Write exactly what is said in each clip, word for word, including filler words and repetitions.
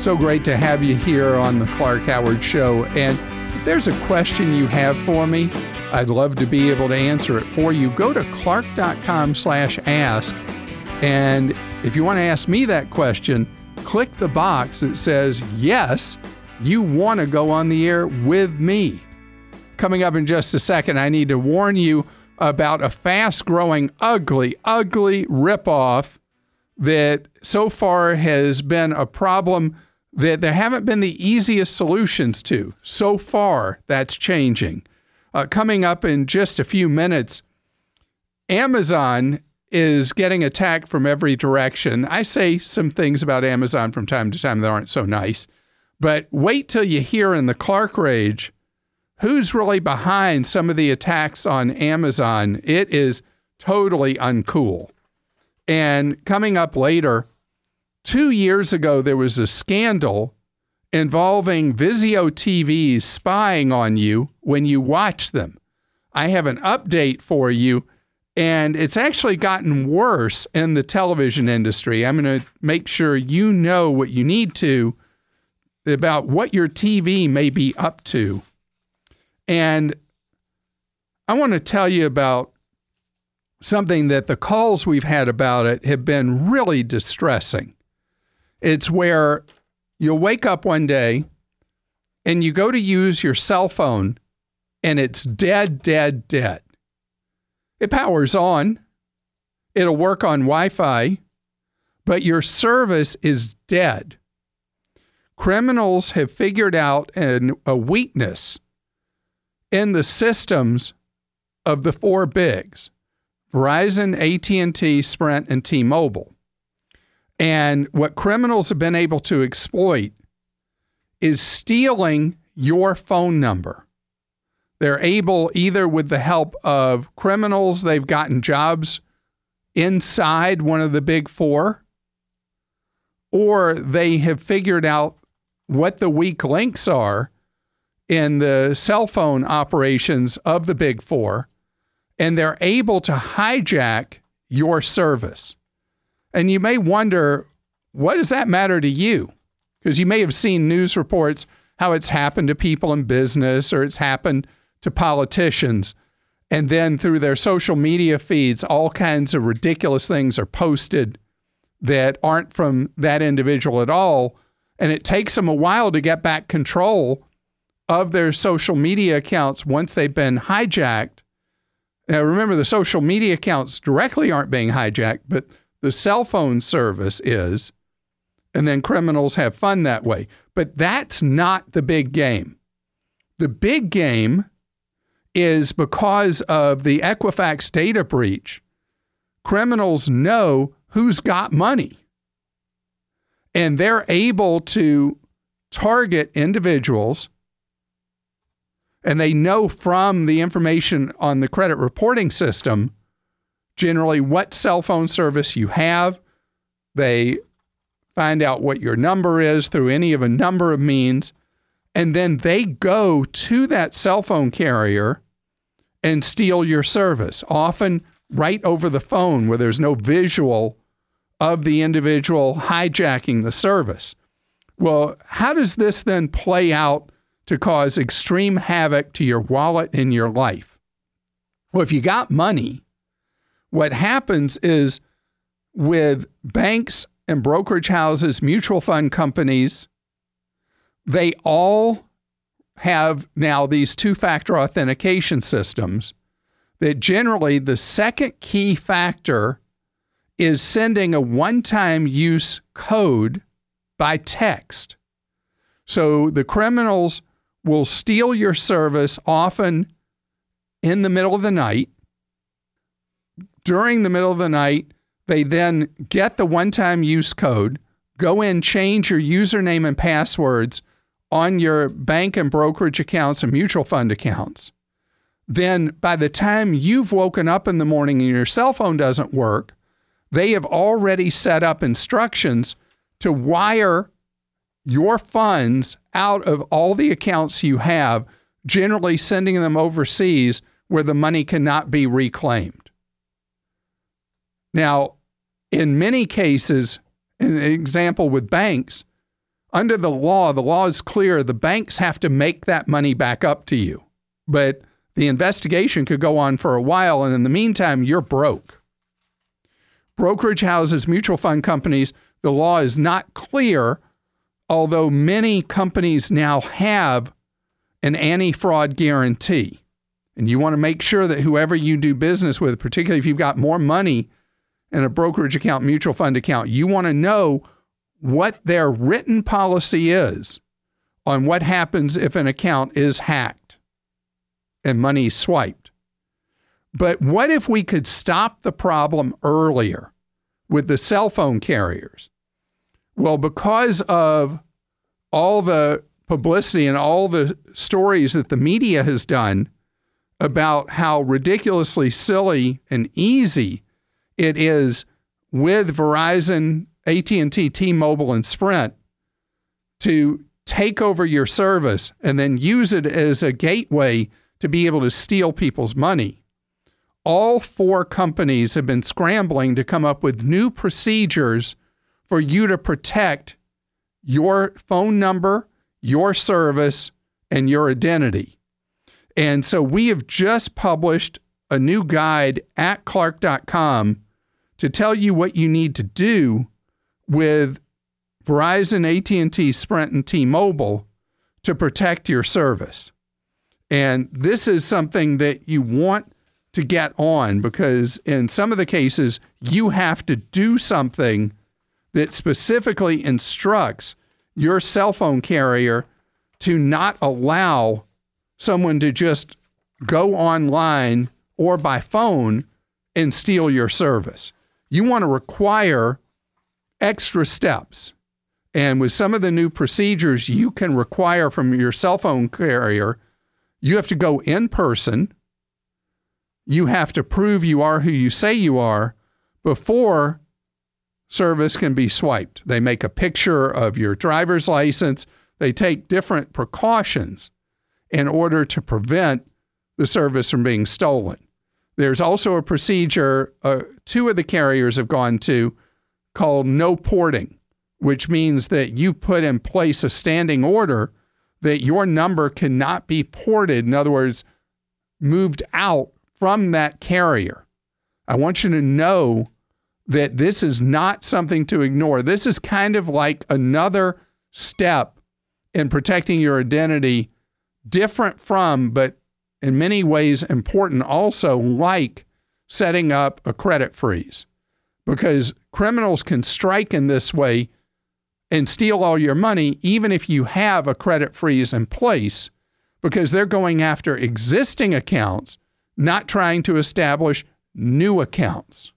So great to have you here on the Clark Howard Show. And if there's a question you have for me, I'd love to be able to answer it for you. Go to clark.com slash ask. And if you want to ask me that question, click the box that says, yes, you want to go on the air with me. Coming up in just a second, I need to warn you about a fast-growing, ugly, ugly ripoff that so far has been a problem that there haven't been the easiest solutions to. So far, that's changing. Uh, coming up in just a few minutes, Amazon is getting attacked from every direction. I say some things about Amazon from time to time that aren't so nice, but wait till you hear in the Clark Rage who's really behind some of the attacks on Amazon. It is totally uncool. And coming up later, two years ago, there was a scandal involving Vizio T Vs spying on you when you watch them. I have an update for you. And it's actually gotten worse in the television industry. I'm going to make sure you know what you need to about what your T V may be up to. And I want to tell you about something that the calls we've had about it have been really distressing. It's where you'll wake up one day and you go to use your cell phone and it's dead, dead, dead. It powers on, it'll work on Wi-Fi, but your service is dead. Criminals have figured out an, a weakness in the systems of the four bigs, Verizon, A T and T, Sprint, and T-Mobile. And what criminals have been able to exploit is stealing your phone number. They're able, either with the help of criminals, they've gotten jobs inside one of the big four, or they have figured out what the weak links are in the cell phone operations of the big four, and they're able to hijack your service. And you may wonder, what does that matter to you? Because you may have seen news reports how it's happened to people in business, or it's happened to politicians, and then through their social media feeds, all kinds of ridiculous things are posted that aren't from that individual at all, and it takes them a while to get back control of their social media accounts once they've been hijacked. Now, remember, the social media accounts directly aren't being hijacked, but the cell phone service is, and then criminals have fun that way. But that's not the big game. The big game is because of the Equifax data breach, criminals know who's got money. And they're able to target individuals, and they know from the information on the credit reporting system generally what cell phone service you have. They find out what your number is through any of a number of means, and then they go to that cell phone carrier and steal your service, often right over the phone where there's no visual of the individual hijacking the service. Well, how does this then play out to cause extreme havoc to your wallet and your life? Well, if you got money, what happens is with banks and brokerage houses, mutual fund companies, they all have now these two-factor authentication systems that generally the second key factor is sending a one-time use code by text. So the criminals will steal your service often in the middle of the night. During the middle of the night, they then get the one-time use code, go in, change your username and passwords on your bank and brokerage accounts and mutual fund accounts. Then by the time you've woken up in the morning and your cell phone doesn't work, they have already set up instructions to wire your funds out of all the accounts you have, generally sending them overseas where the money cannot be reclaimed. Now, in many cases, an example with banks, under the law, the law is clear. The banks have to make that money back up to you. But the investigation could go on for a while, and in the meantime, you're broke. Brokerage houses, mutual fund companies, the law is not clear, although many companies now have an anti-fraud guarantee. And you want to make sure that whoever you do business with, particularly if you've got more money in a brokerage account, mutual fund account, you want to know what their written policy is on what happens if an account is hacked and money swiped. But what if we could stop the problem earlier with the cell phone carriers? Well, because of all the publicity and all the stories that the media has done about how ridiculously silly and easy it is with Verizon, A T and T, T-Mobile, and Sprint to take over your service and then use it as a gateway to be able to steal people's money. All four companies have been scrambling to come up with new procedures for you to protect your phone number, your service, and your identity. And so we have just published a new guide at Clark dot com to tell you what you need to do with Verizon, A T and T, Sprint, and T-Mobile to protect your service. And this is something that you want to get on, because in some of the cases, you have to do something that specifically instructs your cell phone carrier to not allow someone to just go online or by phone and steal your service. You want to require extra steps. And with some of the new procedures you can require from your cell phone carrier, you have to go in person. You have to prove you are who you say you are before service can be swiped. They make a picture of your driver's license. They take different precautions in order to prevent the service from being stolen. There's also a procedure uh, two of the carriers have gone to called no porting, which means that you put in place a standing order that your number cannot be ported, in other words, moved out from that carrier. I want you to know that this is not something to ignore. This is kind of like another step in protecting your identity, different from, but in many ways important also, like setting up a credit freeze. Because criminals can strike in this way and steal all your money, even if you have a credit freeze in place, because they're going after existing accounts, not trying to establish new accounts.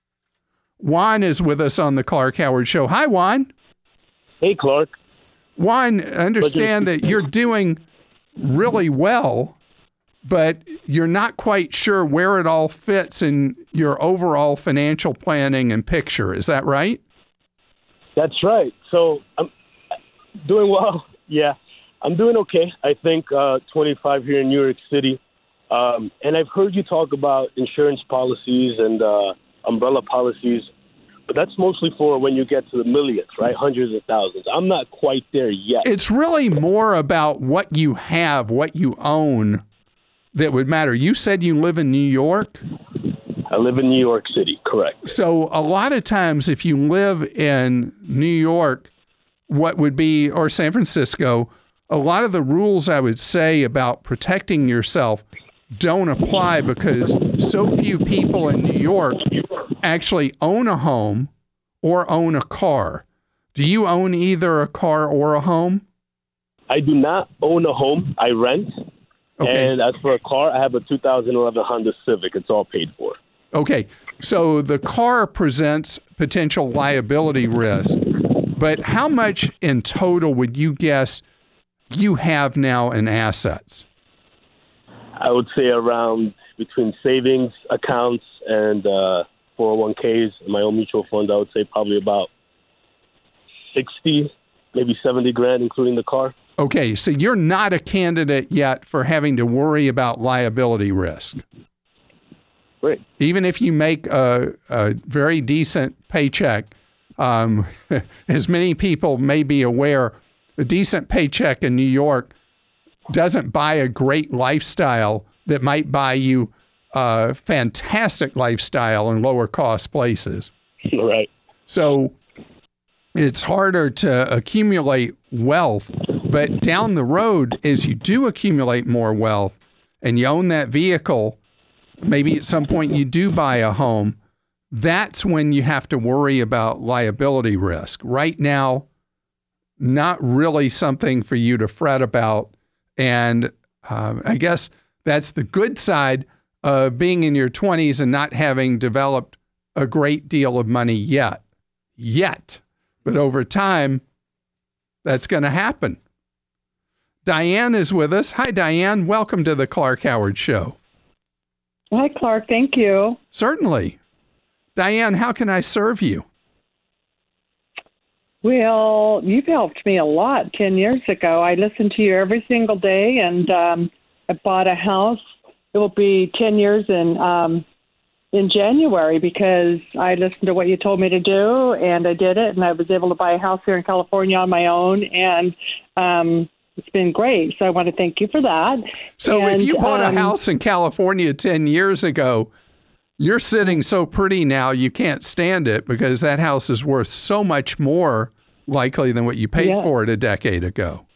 Juan is with us on the Clark Howard Show. Hi, Juan. Hey, Clark. Juan, understand that you're doing really well, but you're not quite sure where it all fits in your overall financial planning and picture. Is that right? That's right. So I'm doing well. Yeah, I'm doing okay. I think uh, twenty-five here in New York City. Um, and I've heard you talk about insurance policies and uh, umbrella policies, but that's mostly for when you get to the millions, right? Hundreds of thousands. I'm not quite there yet. It's really more about what you have, what you own that would matter. You said you live in New York? I live in New York City, correct. So a lot of times if you live in New York, what would be, or San Francisco, a lot of the rules I would say about protecting yourself don't apply because so few people in New York actually own a home or own a car. Do you own either a car or a home? I do not own a home. I rent. Okay. And as for a car, I have a two thousand eleven Honda Civic. It's all paid for. Okay. So the car presents potential liability risk, but how much in total would you guess you have now in assets? I would say around between savings accounts and uh, four oh one k's and my own mutual fund, I would say probably about sixty, maybe seventy grand, including the car. Okay, so you're not a candidate yet for having to worry about liability risk. Great. Even if you make a, a very decent paycheck, um, as many people may be aware, a decent paycheck in New York doesn't buy a great lifestyle that might buy you a fantastic lifestyle in lower cost places. Right. So it's harder to accumulate wealth, but down the road, as you do accumulate more wealth and you own that vehicle, maybe at some point you do buy a home, that's when you have to worry about liability risk. Right now, not really something for you to fret about. And uh, I guess that's the good side of being in your twenties and not having developed a great deal of money yet. Yet. But over time, that's going to happen. Diane is with us. Hi, Diane. Welcome to the Clark Howard Show. Hi, Clark. Thank you. Certainly. Diane, how can I serve you? Well, you've helped me a lot ten years ago. I listened to you every single day, and um, I bought a house. It will be ten years in um, in January because I listened to what you told me to do, and I did it, and I was able to buy a house here in California on my own, and um, it's been great. So I want to thank you for that. So and, if you bought um, a house in California ten years ago, you're sitting so pretty now you can't stand it because that house is worth so much more likely than what you paid yeah. for it a decade ago.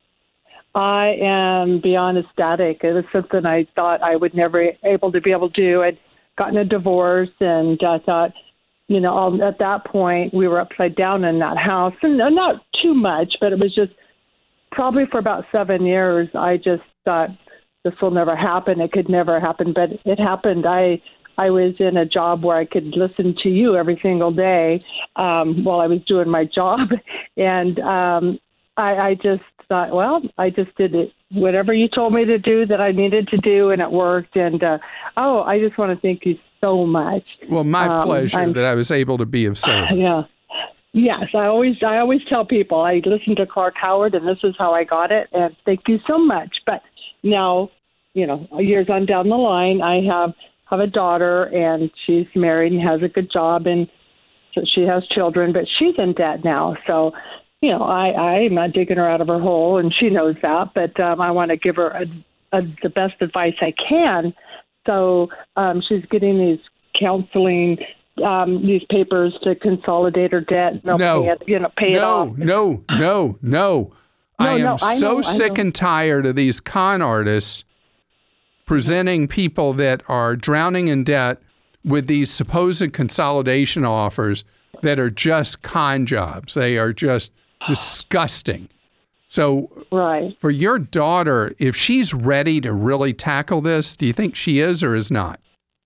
I am beyond ecstatic. It was something I thought I would never able to be able to do. I'd gotten a divorce, and I thought, you know, all, at that point we were upside down in that house, and not too much, but it was just probably for about seven years. I just thought this will never happen. It could never happen, but it happened. I I was in a job where I could listen to you every single day um, while I was doing my job, and um, I, I just thought, well, I just did it, whatever you told me to do that I needed to do, and it worked. And uh, oh, I just want to thank you so much. Well, my um, pleasure I'm, that I was able to be of service. Yeah. Yes, I always I always tell people I listen to Clark Howard, and this is how I got it. And thank you so much. But now, you know, years on down the line, I have have a daughter, and she's married and has a good job, and so she has children, but she's in debt now. So, you know, I, I'm not digging her out of her hole, and she knows that, but um, I want to give her a, a, the best advice I can. So um, she's getting these counseling, um, these papers to consolidate her debt. No, pay it, you know, pay no, it off. no, no, no, no. I am no, I so know, I sick know. and tired of these con artists presenting people that are drowning in debt with these supposed consolidation offers that are just con jobs. They are just disgusting. So right. for your daughter, if she's ready to really tackle this, do you think she is or is not?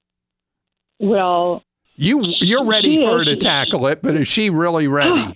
Well, you, you're ready she for her is. to tackle it, but is she really ready?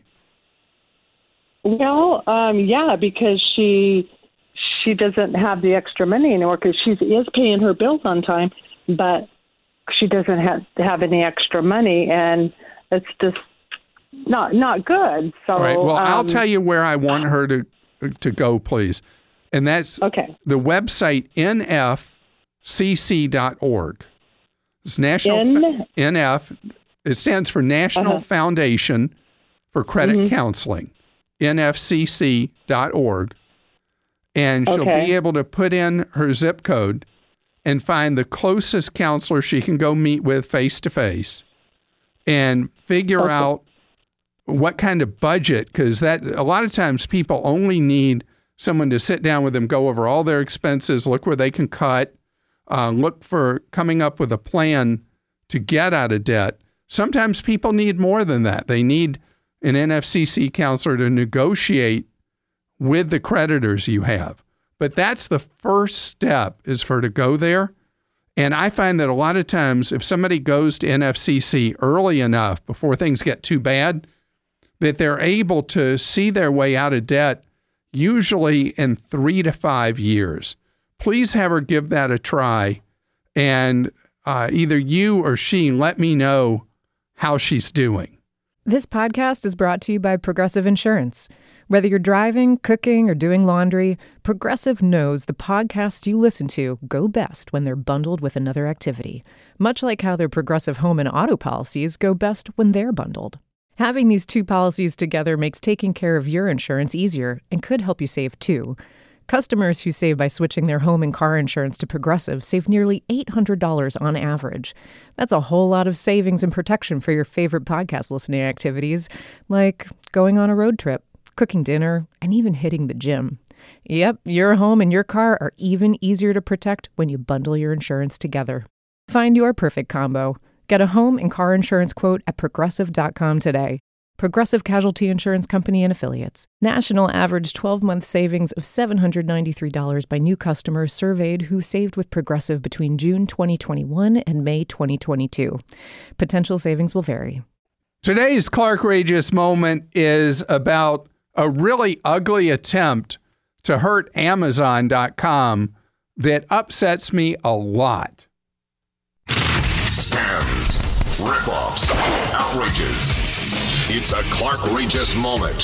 Well, um, yeah, because she she doesn't have the extra money anymore because she is paying her bills on time, but she doesn't have have any extra money, and it's just not not good. So, All right. Well, um, I'll tell you where I want her to to go, please, and that's okay. the website N F C C dot org. It's National N- Fa- N F. It stands for National Uh-huh. Foundation for Credit Mhm. Counseling. N F C C dot org. And she'll Okay. be able to put in her zip code and find the closest counselor she can go meet with face to face and figure Okay. out what kind of budget, because that a lot of times people only need someone to sit down with them, go over all their expenses, look where they can cut, uh, look for coming up with a plan to get out of debt. Sometimes people need more than that. They need an N F C C counselor to negotiate with the creditors you have. But that's the first step, is for her to go there. And I find that a lot of times if somebody goes to N F C C early enough before things get too bad, that they're able to see their way out of debt usually in three to five years. Please have her give that a try. And uh, either you or she let me know how she's doing. This podcast is brought to you by Progressive Insurance. Whether you're driving, cooking, or doing laundry, Progressive knows the podcasts you listen to go best when they're bundled with another activity, much like how their Progressive home and auto policies go best when they're bundled. Having these two policies together makes taking care of your insurance easier and could help you save too. Customers who save by switching their home and car insurance to Progressive save nearly eight hundred dollars on average. That's a whole lot of savings and protection for your favorite podcast listening activities, like going on a road trip, cooking dinner, and even hitting the gym. Yep, your home and your car are even easier to protect when you bundle your insurance together. Find your perfect combo. Get a home and car insurance quote at progressive dot com today. Progressive Casualty Insurance Company and Affiliates. National average twelve-month savings of seven hundred ninety-three dollars by new customers surveyed who saved with Progressive between June twenty twenty-one and May twenty twenty-two. Potential savings will vary. Today's Clarkrageous moment is about a really ugly attempt to hurt Amazon dot com that upsets me a lot. Scams, ripoffs, outrages. It's a Clarkrageous moment.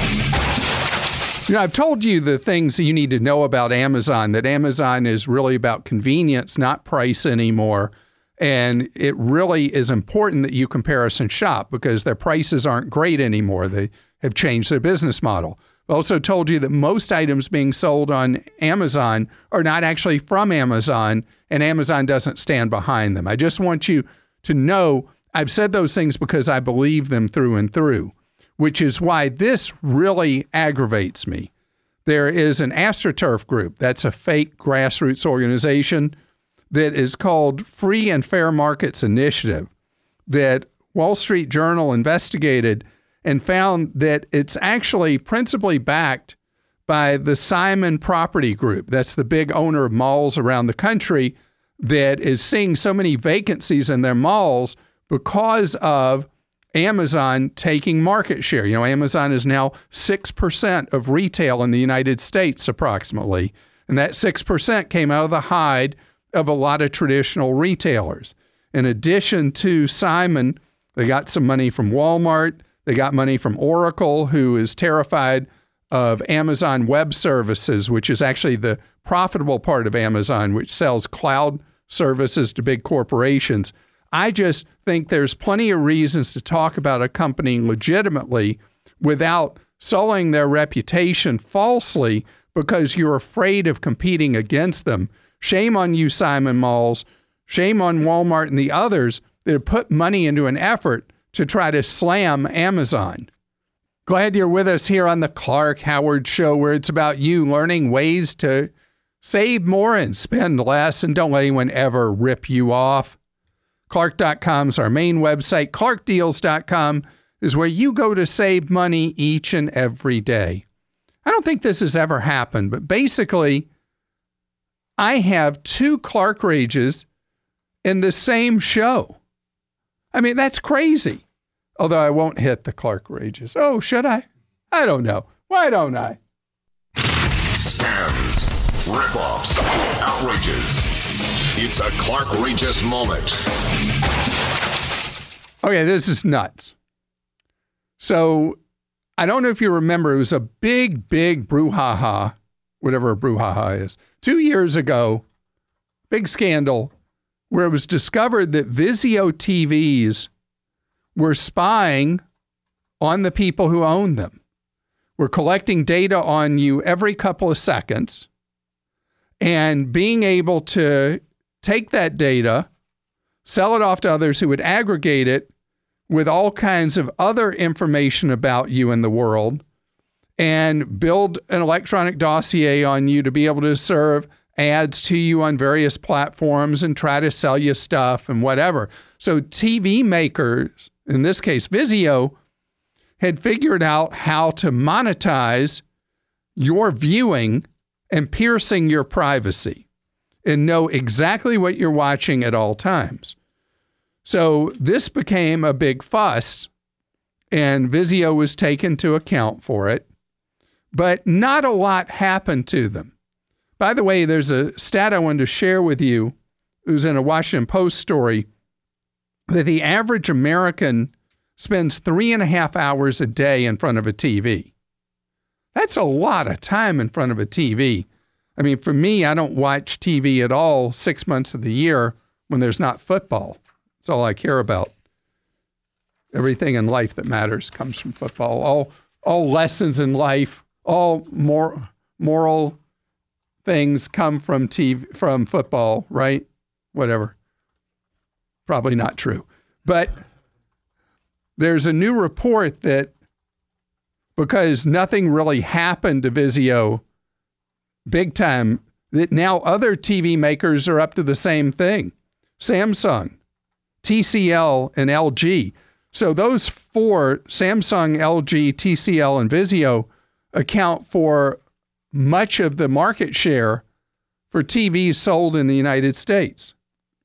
You know, I've told you the things that you need to know about Amazon, that Amazon is really about convenience, not price anymore. And it really is important that you comparison shop because their prices aren't great anymore. They have changed their business model. I also told you that most items being sold on Amazon are not actually from Amazon, and Amazon doesn't stand behind them. I just want you to know I've said those things because I believe them through and through, which is why this really aggravates me. There is an AstroTurf group, that's a fake grassroots organization that is called Free and Fair Markets Initiative, that Wall Street Journal investigated and found that it's actually principally backed by the Simon Property Group. That's the big owner of malls around the country that is seeing so many vacancies in their malls because of Amazon taking market share. You know, Amazon is now six percent of retail in the United States approximately. And that six percent came out of the hide of a lot of traditional retailers. In addition to Simon, they got some money from Walmart. They got money from Oracle, who is terrified of Amazon Web Services, which is actually the profitable part of Amazon, which sells cloud services to big corporations. I just think there's plenty of reasons to talk about a company legitimately without sullying their reputation falsely because you're afraid of competing against them. Shame on you, Simon Malls. Shame on Walmart and the others that have put money into an effort to try to slam Amazon. Glad you're with us here on the Clark Howard Show, where it's about you learning ways to save more and spend less, and don't let anyone ever rip you off. Clark dot com is our main website. Clark Deals dot com is where you go to save money each and every day. I don't think this has ever happened, but basically, I have two Clarkrages in the same show. I mean, that's crazy. Although I won't hit the Clarkrages. Oh, should I? I don't know. Why don't I? Scams, ripoffs, outrages. It's a Clarkrageous moment. Okay, this is nuts. So, I don't know if you remember, it was a big, big brouhaha, whatever a brouhaha is, two years ago, big scandal, where it was discovered that Vizio T Vs were spying on the people who own them. We're collecting data on you every couple of seconds and being able to take that data, sell it off to others who would aggregate it with all kinds of other information about you in the world and build an electronic dossier on you to be able to serve ads to you on various platforms and try to sell you stuff and whatever. So T V makers, in this case Vizio, had figured out how to monetize your viewing and piercing your privacy and know exactly what you're watching at all times. So this became a big fuss, and Vizio was taken to account for it, but not a lot happened to them. By the way, there's a stat I wanted to share with you. It was in a Washington Post story that the average American spends three and a half hours a day in front of a T V. That's a lot of time in front of a T V. I mean, for me, I don't watch T V at all six months of the year when there's not football. That's all I care about. Everything in life that matters comes from football. All all lessons in life, all mor- moral things come from T V, from football, right? Whatever. Probably not true. But there's a new report that because nothing really happened to Vizio big time, that now other T V makers are up to the same thing. Samsung, T C L, and L G. So those four, Samsung, L G, T C L, and Vizio, account for much of the market share for T Vs sold in the United States.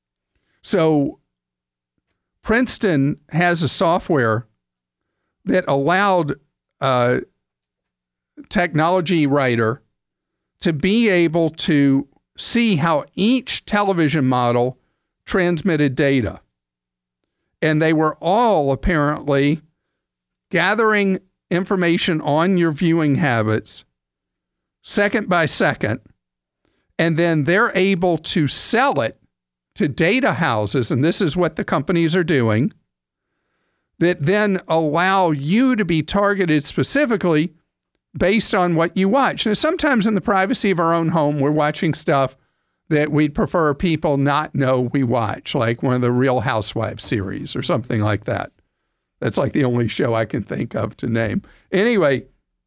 So Princeton has a software that allowed a technology writer to be able to see how each television model transmitted data. And they were all apparently gathering information on your viewing habits second by second, and then they're able to sell it to data houses, and this is what the companies are doing, that then allow you to be targeted specifically based on what you watch. Now, sometimes in the privacy of our own home, we're watching stuff that we'd prefer people not know we watch, like one of the Real Housewives series or something like that. That's like the only show I can think of to name. Anyway,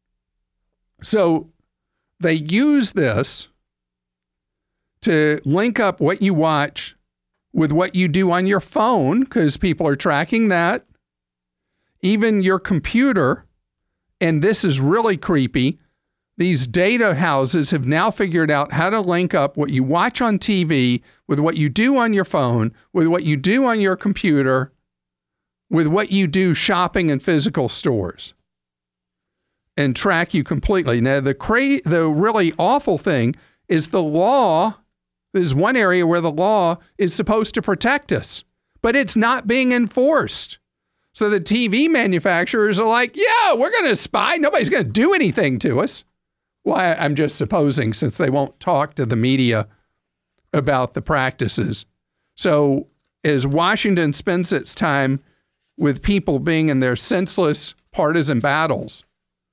so they use this to link up what you watch with what you do on your phone, because people are tracking that, even your computer. And this is really creepy. These data houses have now figured out how to link up what you watch on T V with what you do on your phone, with what you do on your computer, with what you do shopping in physical stores, and track you completely. Now, the cra- the really awful thing is the law. There's one area where the law is supposed to protect us, but it's not being enforced. So the T V manufacturers are like, yeah, we're going to spy. Nobody's going to do anything to us. Well, I, I'm just supposing, since they won't talk to the media about the practices. So as Washington spends its time with people being in their senseless partisan battles,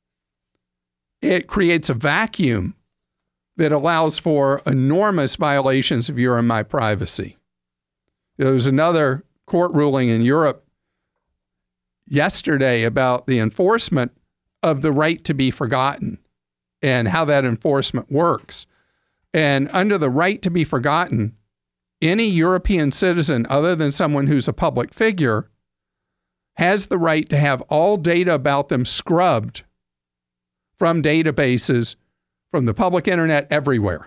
it creates a vacuum that allows for enormous violations of your and my privacy. There was another court ruling in Europe yesterday about the enforcement of the right to be forgotten and how that enforcement works. And under the right to be forgotten, any European citizen other than someone who's a public figure has the right to have all data about them scrubbed from databases from the public internet everywhere.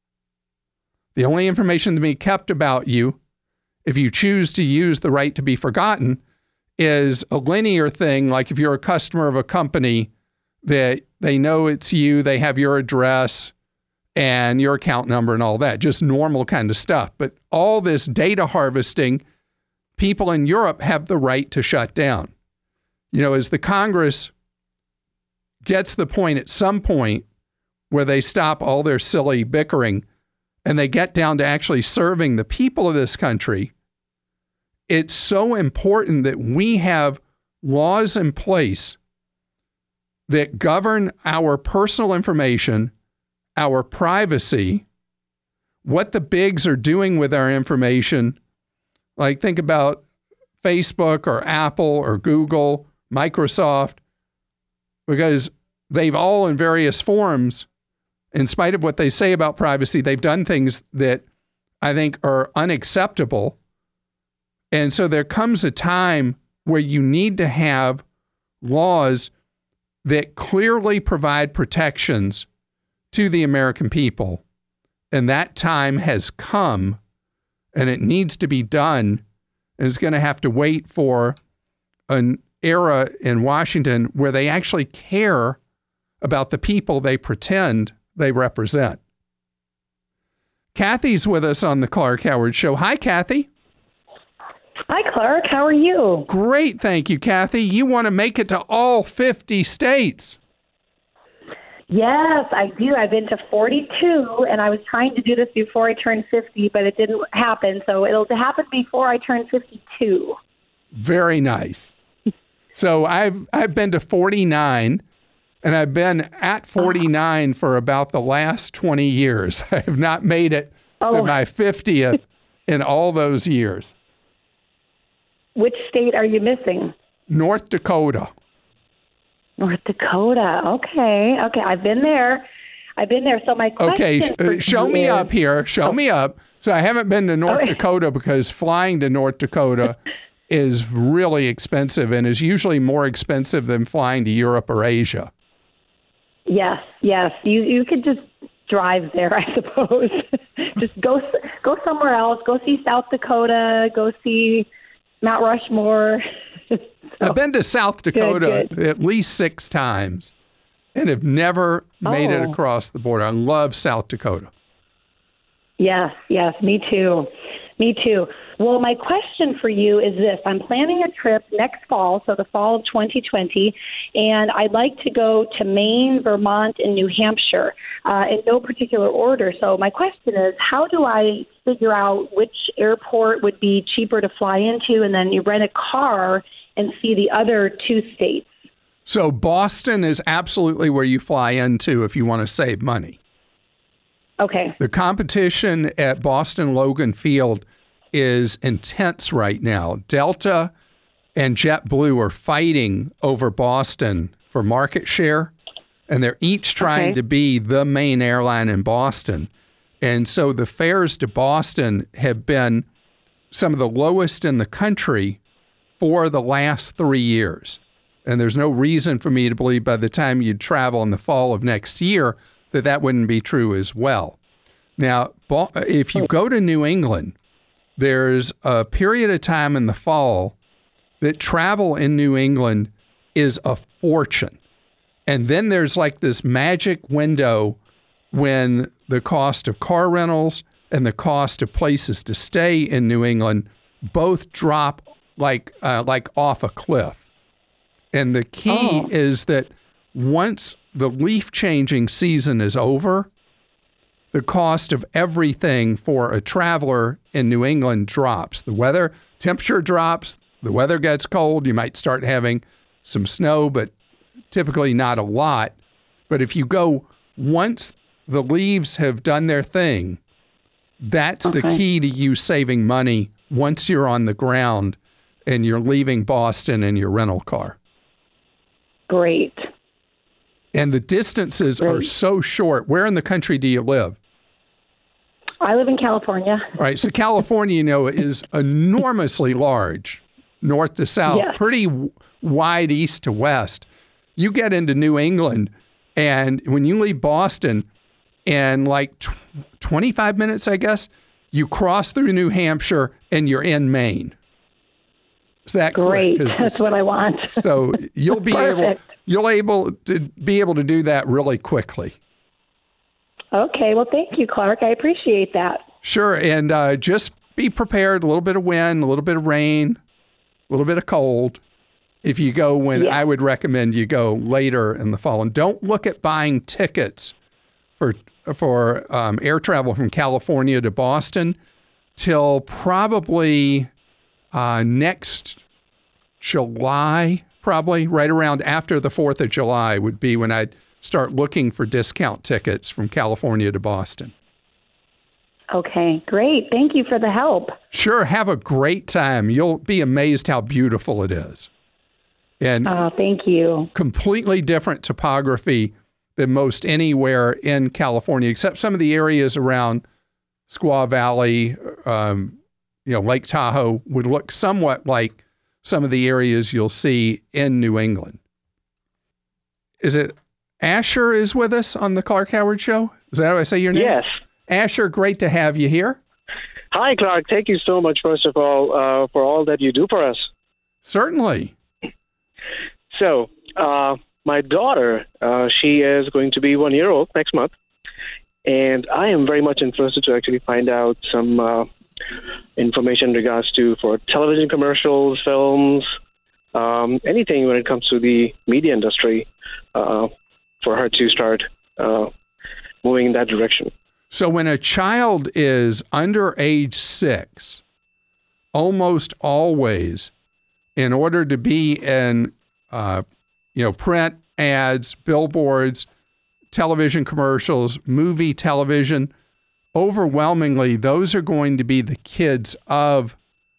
The only information to be kept about you, if you choose to use the right to be forgotten, is a linear thing, like if you're a customer of a company, that they know it's you, they have your address and your account number and all that, just normal kind of stuff. But all this data harvesting, people in Europe have the right to shut down. You know, as the Congress gets the point at some point where they stop all their silly bickering and they get down to actually serving the people of this country, it's so important that we have laws in place that govern our personal information, our privacy, what the bigs are doing with our information. Like, think about Facebook or Apple or Google, Microsoft, because they've all in various forms, in spite of what they say about privacy, they've done things that I think are unacceptable. And so there comes a time where you need to have laws that clearly provide protections to the American people. And that time has come, and it needs to be done. And it's going to have to wait for an era in Washington where they actually care about the people they pretend they represent. Kathy's with us on the Clark Howard Show. Hi, Kathy. Hi, Clark. How are you? Great, thank you, Kathy. You want to make it to all fifty states. Yes, I do. I've been to forty-two, and I was trying to do this before I turned fifty, but it didn't happen. So it'll happen before I turn fifty-two. Very nice. So I've I've been to forty-nine, and I've been at forty-nine for about the last twenty years. I have not made it Oh. to my fiftieth in all those years. Which state are you missing? North Dakota. North Dakota. Okay. Okay. I've been there. I've been there. So my question Okay, sh- for uh, show you me is- up here. Show me up. So I haven't been to North Oh. Dakota because flying to North Dakota is really expensive and is usually more expensive than flying to Europe or Asia. Yes, yes. You you could just drive there, I suppose. Just go s- go somewhere else. Go see South Dakota. Go see Mount Rushmore. I've been to South Dakota good. at least six times and have never made it Oh. across the border. I love South Dakota. Yes, yes, me too. Me too. Well, my question for you is this. I'm planning a trip next fall, so the fall of twenty twenty, and I'd like to go to Maine, Vermont, and New Hampshire uh, in no particular order. So my question is, how do I figure out which airport would be cheaper to fly into, and then you rent a car and see the other two states? So Boston is absolutely where you fly into if you want to save money. Okay. The competition at Boston Logan Field is intense right now. Delta and JetBlue are fighting over Boston for market share, and they're each trying Okay. to be the main airline in Boston. And so the fares to Boston have been some of the lowest in the country for the last three years. And there's no reason for me to believe by the time you travel in the fall of next year that that wouldn't be true as well. Now, Bo- if you go to New England, there's a period of time in the fall that travel in New England is a fortune. And then there's like this magic window when the cost of car rentals and the cost of places to stay in New England both drop like uh, like off a cliff. And the key Oh. is that once the leaf changing season is over, the cost of everything for a traveler in New England drops. The weather, temperature drops, the weather gets cold, you might start having some snow, but typically not a lot. But if you go once the leaves have done their thing, that's the Okay. key to you saving money once you're on the ground and you're leaving Boston in your rental car. Great. And the distances are Great. so short. Where in the country do you live? I live in California. All right, so California, you know, is enormously large, north to south, Yes. pretty w- wide east to west. You get into New England, and when you leave Boston, in like tw- twenty-five minutes, I guess, you cross through New Hampshire and you're in Maine. Is that Great. correct? 'Cause That's the what I want. So you'll be able Perfect. you'll able to be able to do that really quickly. Okay. Well, thank you, Clark. I appreciate that. Sure, and uh, just be prepared. A little bit of wind, a little bit of rain, a little bit of cold. If you go when Yeah. I would recommend you go later in the fall, and don't look at buying tickets for for um, air travel from California to Boston till probably uh, next July, probably right around after the fourth of July would be when I'd start looking for discount tickets from California to Boston. Okay. Great. Thank you for the help. Sure, have a great time. You'll be amazed how beautiful it is. And Oh, thank you. completely different topography than most anywhere in California, except some of the areas around Squaw Valley, um, you know, Lake Tahoe would look somewhat like some of the areas you'll see in New England. Is it Asher is with us on the Clark Howard Show? Is that how I say your name? Yes. Asher, great to have you here. Hi, Clark. Thank you so much, first of all, uh, for all that you do for us. Certainly. So, uh, my daughter, uh, she is going to be one year old next month, and I am very much interested to actually find out some uh, information in regards to for television commercials, films, um, anything when it comes to the media industry, uh, for her to start uh, moving in that direction. So when a child is under age six, almost always, in order to be an uh, you know, print ads, billboards, television commercials, movie, television. Overwhelmingly, those are going to be the kids of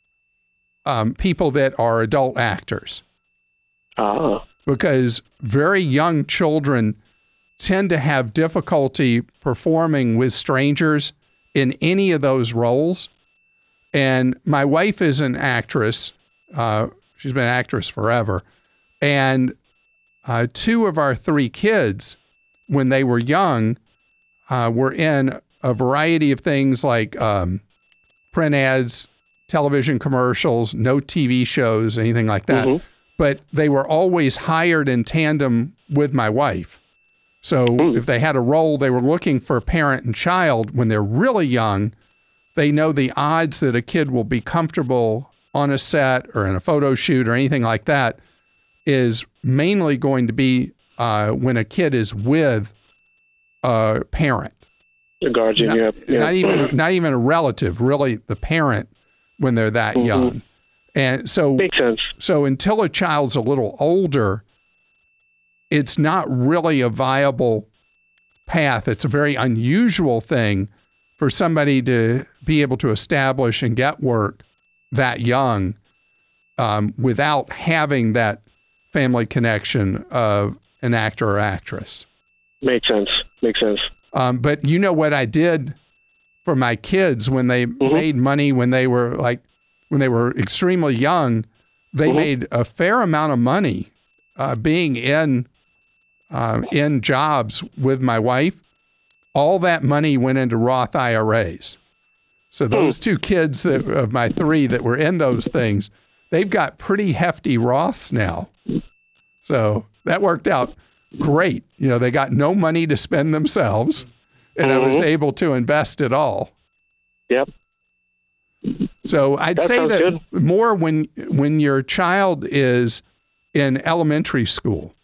um, people that are adult actors. Ah. Because very young children tend to have difficulty performing with strangers in any of those roles. And my wife is an actress. Uh, she's been an actress forever. And uh, two of our three kids, when they were young, uh, were in a variety of things like um, print ads, television commercials, no T V shows, anything like that. Mm-hmm. But they were always hired in tandem with my wife. So mm. if they had a role, they were looking for a parent and child. When they're really young, they know the odds that a kid will be comfortable on a set or in a photo shoot or anything like that is mainly going to be uh, when a kid is with a parent. A guardian, not, yeah. yeah. Not even, not even a relative, really the parent when they're that mm-hmm. young. And so, makes sense. So until a child's a little older, it's not really a viable path. It's a very unusual thing for somebody to be able to establish and get work that young um, without having that family connection of an actor or actress. Makes sense. Makes sense. Um, but you know what I did for my kids when they mm-hmm. made money when they were like, when they were extremely young, they mm-hmm. made a fair amount of money uh, being in uh, in jobs with my wife. All that money went into Roth I R As. So those mm. two kids that of my three that were in those things, they've got pretty hefty Roths now. So that worked out great. You know, they got no money to spend themselves, and mm-hmm. I was able to invest it all. Yep. So I'd that say that good. more when when your child is in elementary school,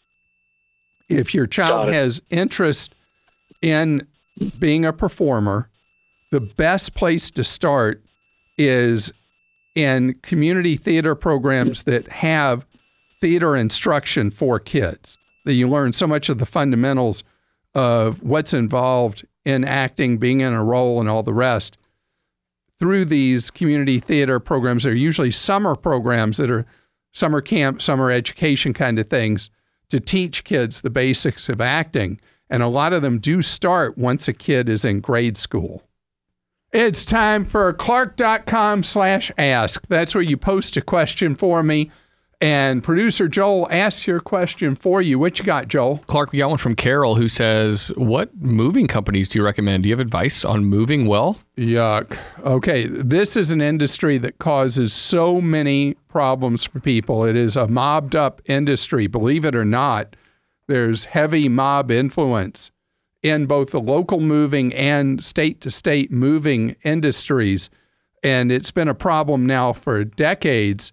if your child has interest in being a performer, the best place to start is in community theater programs that have theater instruction for kids, that you learn so much of the fundamentals of what's involved in acting, being in a role, and all the rest. Through these community theater programs, they're usually summer programs that are summer camp, summer education kind of things to teach kids the basics of acting. And a lot of them do start once a kid is in grade school. It's time for Clark.com slash ask. That's where you post a question for me. And producer Joel asks your question for you. What you got, Joel? Clark, we got one from Carol who says, what moving companies do you recommend? Do you have advice on moving well? Yuck. Okay, this is an industry that causes so many problems for people. It is a mobbed up industry. Believe it or not, there's heavy mob influence in both the local moving and state-to-state moving industries. And it's been a problem now for decades.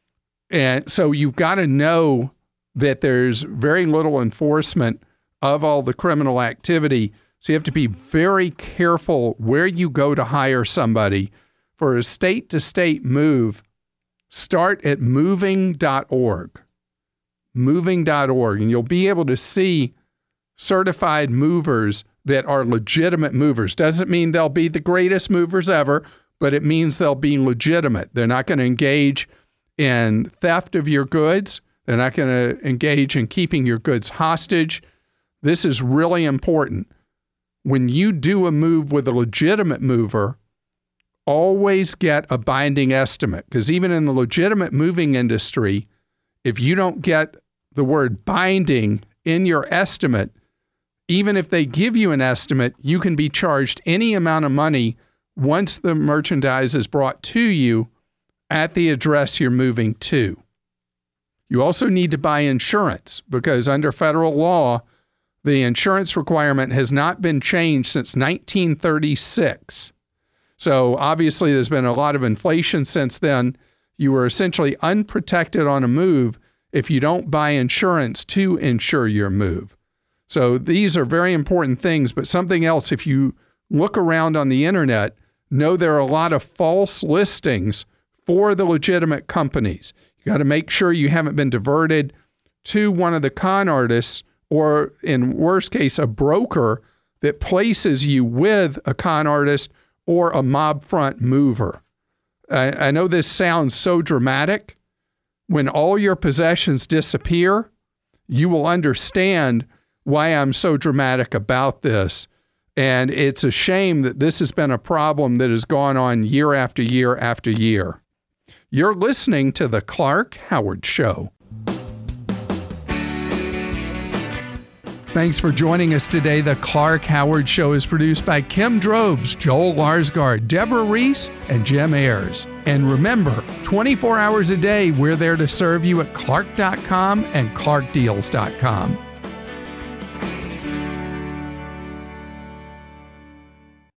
And so you've got to know that there's very little enforcement of all the criminal activity. So you have to be very careful where you go to hire somebody. For a state-to-state move, start at moving dot org. moving dot org. And you'll be able to see certified movers that are legitimate movers. Doesn't mean they'll be the greatest movers ever, but it means they'll be legitimate. They're not going to engage in theft of your goods. They're not going to engage in keeping your goods hostage. This is really important. When you do a move with a legitimate mover, always get a binding estimate, because even in the legitimate moving industry, if you don't get the word binding in your estimate, even if they give you an estimate, you can be charged any amount of money once the merchandise is brought to you at the address you're moving to. You also need to buy insurance, because under federal law, the insurance requirement has not been changed since nineteen thirty-six. So obviously there's been a lot of inflation since then. You were essentially unprotected on a move if you don't buy insurance to insure your move. So these are very important things, but something else, if you look around on the internet, know there are a lot of false listings for the legitimate companies. You got to make sure you haven't been diverted to one of the con artists, or in worst case, a broker that places you with a con artist or a mob front mover. I, I know this sounds so dramatic. When all your possessions disappear, you will understand why I'm so dramatic about this. And it's a shame that this has been a problem that has gone on year after year after year. You're listening to The Clark Howard Show. Thanks for joining us today. The Clark Howard Show is produced by Kim Drobes, Joel Larsgaard, Deborah Reese, and Jim Ayers. And remember, twenty-four hours a day, we're there to serve you at clark dot com and clark deals dot com.